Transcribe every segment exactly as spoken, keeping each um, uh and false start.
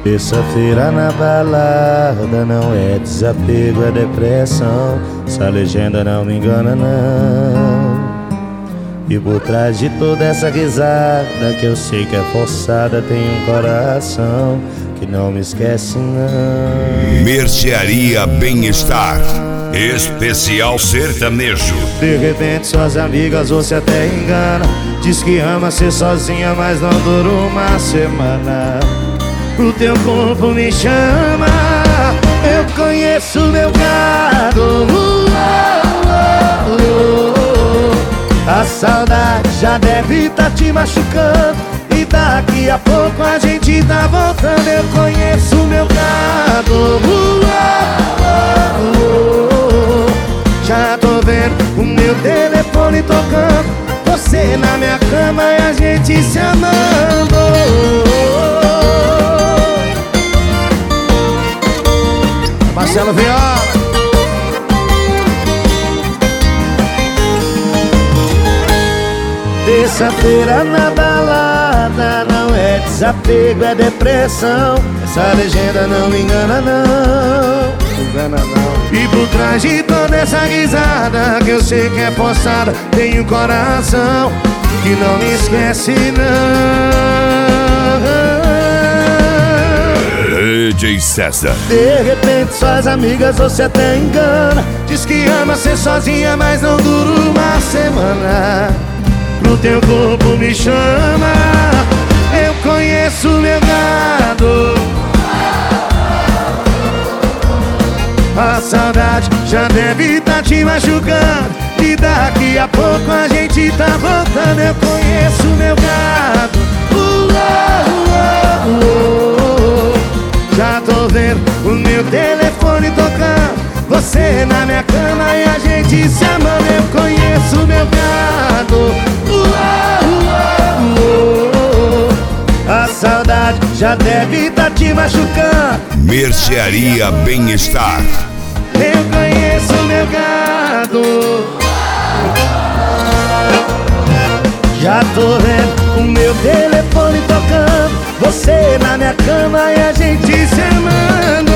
Terça-feira na balada não é desapego, é depressão. Essa legenda não me engana não. E por trás de toda essa risada que eu sei que é forçada, tem um coração que não me esquece não. Mercearia Bem-Estar, especial sertanejo. De repente suas amigas você até engana, diz que ama ser sozinha, mas não dura uma semana. O teu corpo me chama, eu conheço meu gado. A saudade já deve tá te machucando, e daqui a pouco a gente tá voltando. Eu conheço meu gado. Já tô vendo o meu telefone tocando, você na minha cama e a gente se amando. Marcelo Viola. Terça-feira na balada não é desapego, é depressão. Essa legenda não me engana não, engana não. E por trás de toda essa risada que eu sei que é forçada, tem um coração que não me esquece não. D J César. De repente suas amigas você até engana, diz que ama ser sozinha, mas não dura uma semana. Pro teu corpo me chama, eu conheço meu gado. A saudade já deve tá te machucando, e daqui a pouco a gente tá voltando. Eu conheço meu gado. Uou, uou, uou. Já tô vendo o meu telefone tocando, você na minha cama e a gente se amando. Eu conheço meu gado. Uou, uou, uou. A saudade já deve tá te machucando. Mercearia Bem-Estar. Eu conheço meu gado. Já tô vendo o meu telefone tocando, você na minha cama e a gente se amando.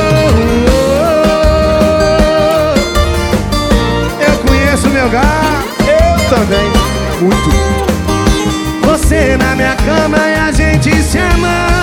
Eu conheço meu gado. Eu também. Muito. Você na minha cama e a gente se amando.